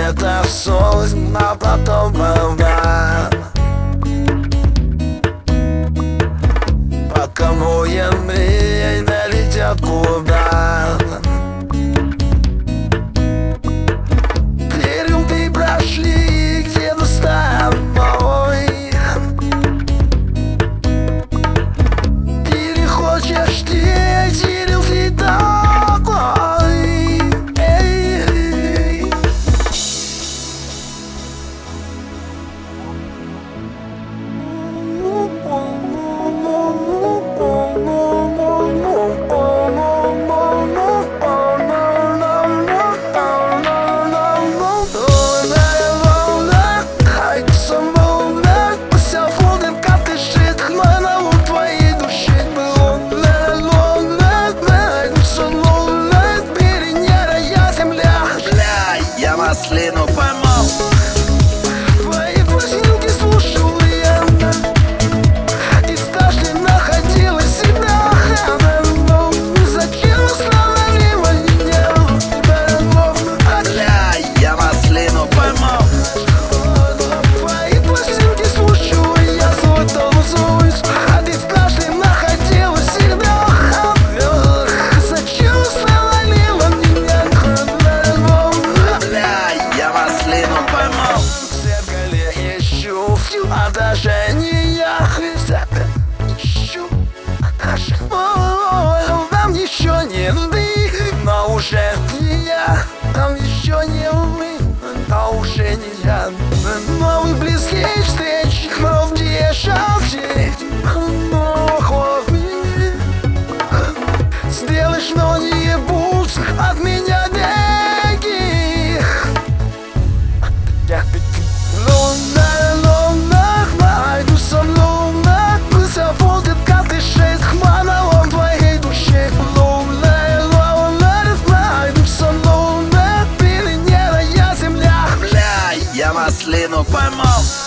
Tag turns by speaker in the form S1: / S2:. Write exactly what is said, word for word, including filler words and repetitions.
S1: это сон, а потом волна. По кому я время летят куда? Перелки прошли где-то с тобой. Или хочешь ты, или ты такой? Эй.
S2: Маслину поймал.
S1: Твои пластинки слушал я, и стажки находилась всегда. Но зачем остановила меня?
S2: Бля, я маслину поймал.
S1: Твои пластинки слушал я, свой танцуюсь, а ты в каждой находилась всегда. Зачем остановила меня?
S2: Маслину поймал.
S1: В зеркале ищу в отражениях, ищу отражениях. Там еще не вы, но уже не я. Там еще не вы, но уже не я. Новый близкий встреч, но где шалчить? Сделаешь, но не будь от меня никаких. Луна, луна, найду сам луна, забудет, как дышит хмаровом твоей душе. Луна, луна, найду сам луна, перенерая земля.
S2: Бля, я маслину поймал.